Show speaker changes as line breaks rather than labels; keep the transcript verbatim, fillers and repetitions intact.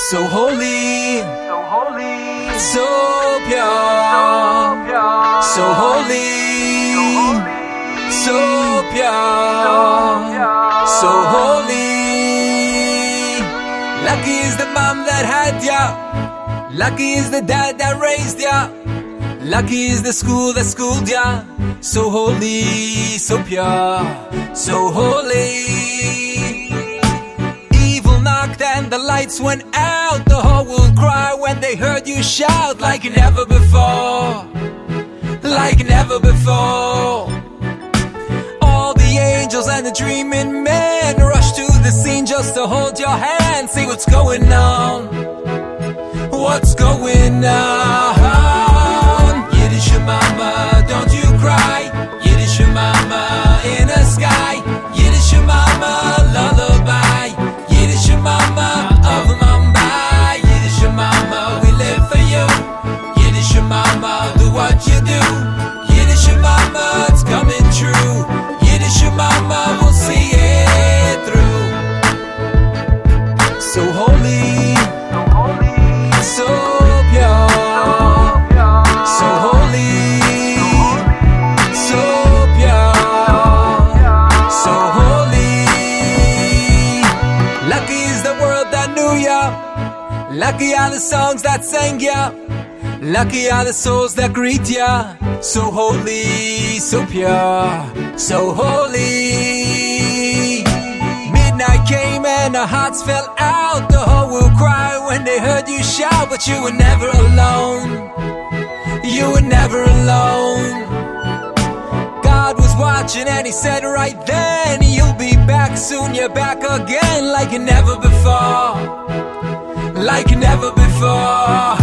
so holy,
so holy,
so pure, so holy, so pure, so holy. Lucky is the mom that had ya, lucky is the dad that raised ya, lucky is the school that schooled ya. So holy, so pure, so holy. Evil knocked and the lights went out. The whole world cried when they heard you shout like never before, like never before. All the angels and the dreaming men rushed to the scene just to hold your hand. See what's going on, what's going on. Yiddish mama, don't you cry. Yiddish mama in the sky. Yiddish mama lullaby. Yiddish mama of Mumbai. Yiddish mama, we live for you. Yiddish mama, do what you do. Yiddish mama, it's coming true. Yiddish mama, we'll see it through. So holy, so pure, so holy, so pure, so holy. Lucky is the world that knew ya, lucky are the songs that sang ya, lucky are the souls that greet ya. So holy, so pure, so holy. Midnight came and our hearts fell out. The whole world cried when they heard you shout. But you were never alone, you were never alone. God was watching and he said right then, you'll be back soon, you're back again. Like never before, like never before.